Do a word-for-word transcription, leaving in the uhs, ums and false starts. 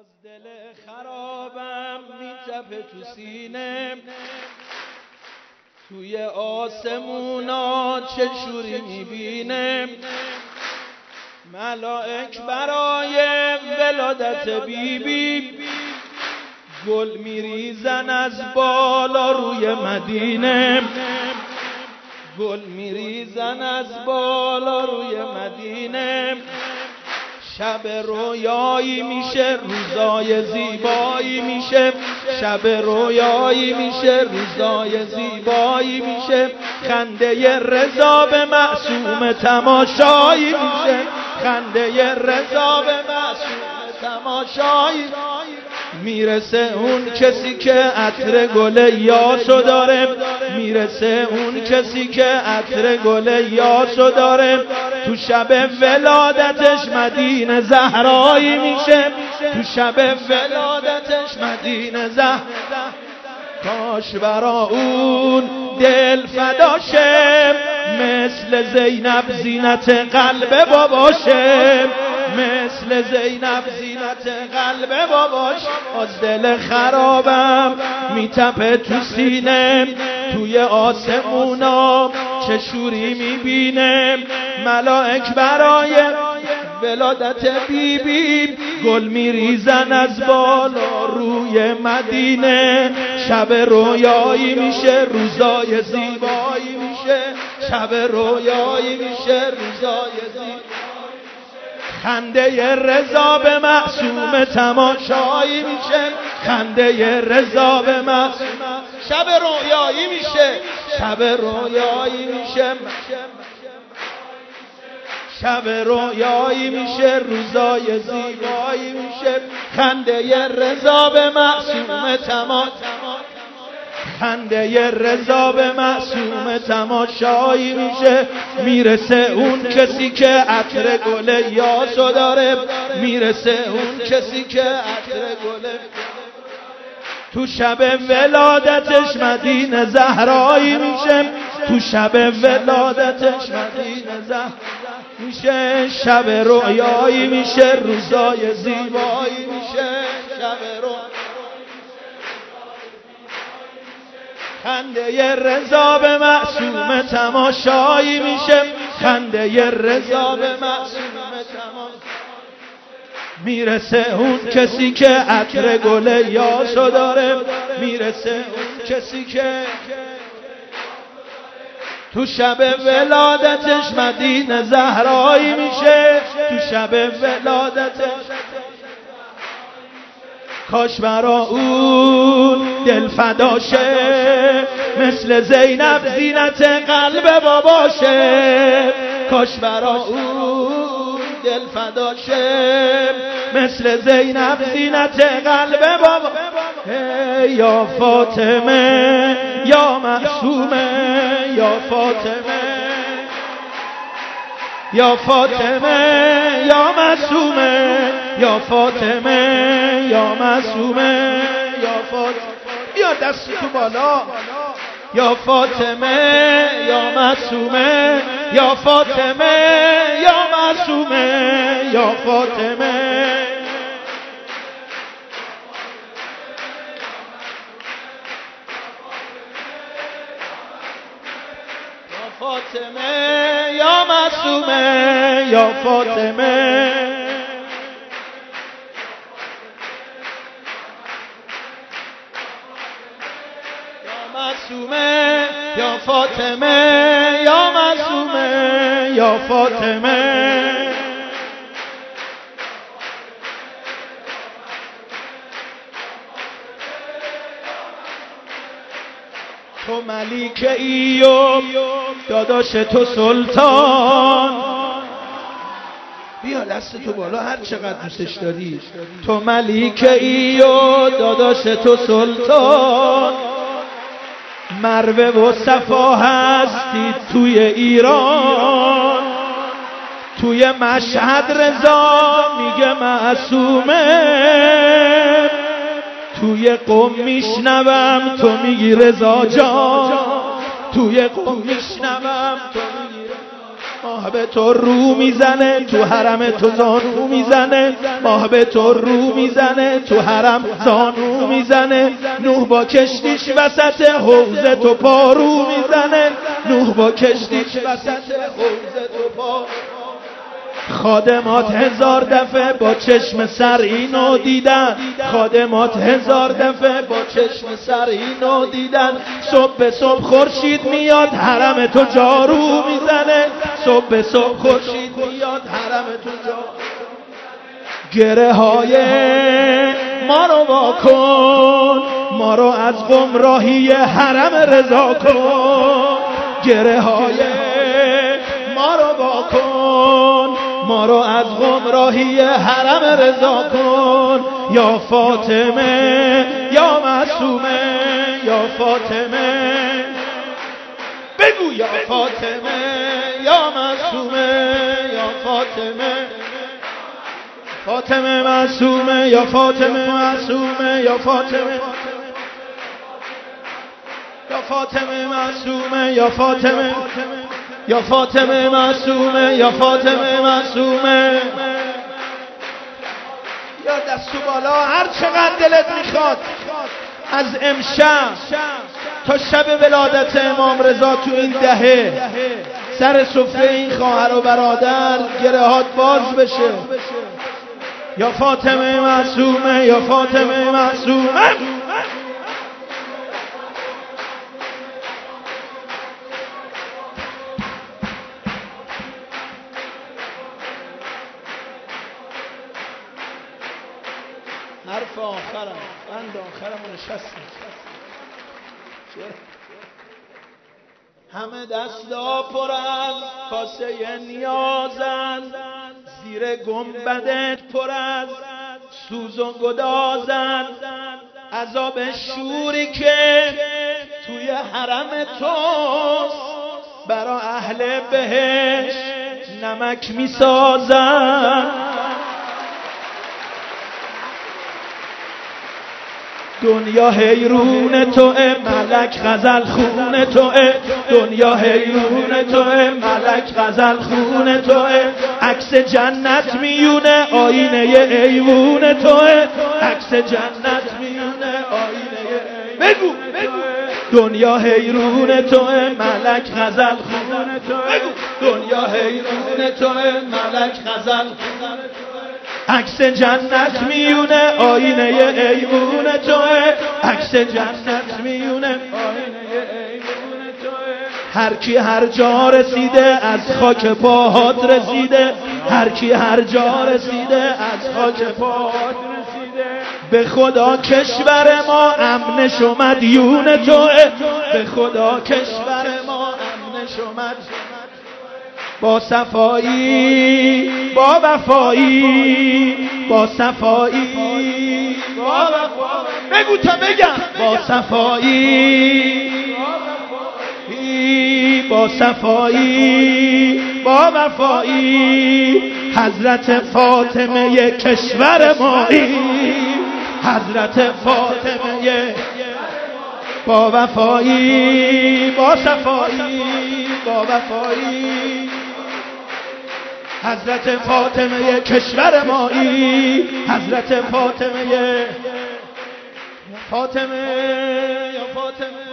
از دل خرابم میتپه تو سینه، توی آسمونا چه شوری میبینه، ملائک برای ولادت بیبی گل میریزن از بالا روی مدینه، گل میریزن از بالا روی مدینه. شب رویایی میشه روزای زیبایی میشه، شب رویایی میشه روزای زیبایی میشه، خنده رضا به معصوم تماشایی میشه، خنده رضا به معصوم تماشایی. میرسه اون کسی که عطر گل یاسو داره، میرسه اون کسی که عطر گل یاسو داره، تو شب ولادتش مدینه زهرایی میشه، تو شب ولادتش مدینه زهرایی. کاش برا اون دل فداشه، مثل زینب زینت قلب باباشه، مثل زینب زینت قلب باباش. از دل خرابم میتپه تو سینه، توی آسمونا چه شوری میبینه، ملائک برای ولادت بیبی گل میریزن از بالا روی مدینه. شب رویایی میشه روزای زیبایی میشه، شب رویایی میشه روزای زیبایی. خنده رضا به معصوم تماشایی میشه، خنده رضا به معصوم. شب رویایی میشه، شب رویایی میشه، شب رویایی میشه روزای زیبایی میشه، خنده رضا به معصوم تماشایی، خنده رضا به معصوم تماشایی میشه. میرسه اون کسی که عطر گل یاسو داره، میرسه اون کسی که عطر گل، تو شب ولادتش مدینه زهرایی میشه، تو شب ولادتش مدینه زهرایی میشه، شب رویایی میشه روزای زیبایی میشه، شب رویایی. خنده رضا به معصوم تماشایی میشه، خنده رضا به معصوم تماشایی. میرسه اون کسی که عطر گل یاسو داره، میرسه اون کسی که تو شب ولادتش مدینه زهرایی میشه، تو شب ولادتش. کاش برا اون دل فداشه، مثل زینب زینت قلب باباشه، کاش برا اون دل فداشه، مثل زینب زینت قلب بابا. یا فاطمه یا معصومه، یا فاطمه یا فاطمه یا معصومه، یا فاطمه یا معصومه، یا فاطمه. بیا دست تو بالا. یا فاطمه یا معصومه، یا فاطمه یا معصومه، یا فاطمه. فاطمه یا معصومه، یا فاطمه یا معصومه، یا فاطمه یا معصومه، یا فاطمه. تو ملیکه ای و داداش تو سلطان. بیا دست تو بالا هر چقدر دوستش داری. تو ملیکه ای و داداش تو سلطان، مروه و صفا هستی توی ایران، توی مشهد رضا میگه معصومه، توی قم میشنوم تو میگی رضا جان، توی قم میشنوم تو میگی. ماه به تو رو میزنه تو حرم تو زانو میزنه ماه به تو رو میزنه تو حرم زانو میزنه نوح با کشتیش وسط حوض تو پارو میزنه نوح با کشتیش وسط حوض تو پارو. خادمات هزار دفعه با چشم سر اینو دیدن خادمات هزار دفعه با چشم سر اینو دیدن صبح به صبح خورشید میاد حرم تو جارو میزنه صبح به صبح خورشید میاد حرم تو جارو. گره های ما رو واکن ما رو از گمراهی حرم رضا کن گره های ما رو واکن ما رو از گمراهی حرم رضا کن یا فاطمه یا معصومه یا فاطمه بگو یا فاطمه یا معصومه یا فاطمه فاطمه معصومه یا فاطمه معصومه یا فاطمه یا فاطمه معصومه یا فاطمه یا فاطمه معصومه یا فاطمه معصومه یا دستو بالا هر چقدر دلت میخواد از امشب تا شب ولادت امام رضا تو این دهه سر سفره این خواهر و برادر گرهات باز بشه یا فاطمه معصومه یا فاطمه معصومه حرف آخرم بند آخرم نشستم همه دستا پر از کاسه نیازن زیر گنبدت پر از سوز و گدازن عذاب شوری که توی حرم توست برا اهل بهش نمک میسازن دنیا حیرون توه ملک غزل خون توه دنیا حیرون توه ملک غزل خون توه عکس جنت میونه آینه ایوون توه عکس جنت میونه آینه بگو دنیا حیرون توه ملک غزل خون توه دنیا حیرون توه ملک غزل خون عکس جنت میونه آینه ایوون توه عکس جنت میونه آینه ایوون توه هر کی هر جا رسیده از خاک پاهات رسیده هر کی هر جا رسیده از خاک پاهات رسیده به خدا کشور ما امنش و مدیون توه به خدا کشور ما امنش و مدیون با صفایی با وفایی با صفایی با وفایی بگو تا بگم با صفایی با صفایی با وفایی حضرت فاطمه کشور مایی حضرت فاطمه با وفایی با صفایی با وفایی حضرت فاطمه کشور مایی حضرت فاطمه فاطمه یا فاطمه